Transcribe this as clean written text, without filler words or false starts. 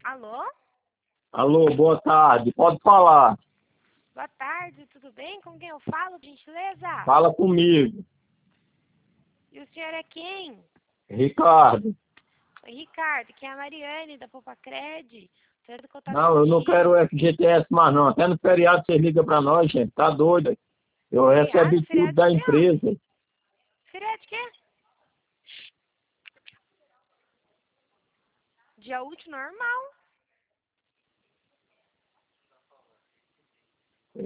Alô? Alô, boa tarde. Pode falar. Boa tarde, tudo bem? Com quem eu falo, por gentileza? Fala comigo. E o senhor é quem? Ricardo. Oi, Ricardo, que é a Mariane, da Popacred. Senhor do contato Não, eu não quero contigo. FGTS mais não. Até no feriado vocês ligam pra nós, gente. Tá doido? Eu Feriado? recebi tudo Feriado de da quê, homem? empresa. Feriado de quê? Dia útil normal.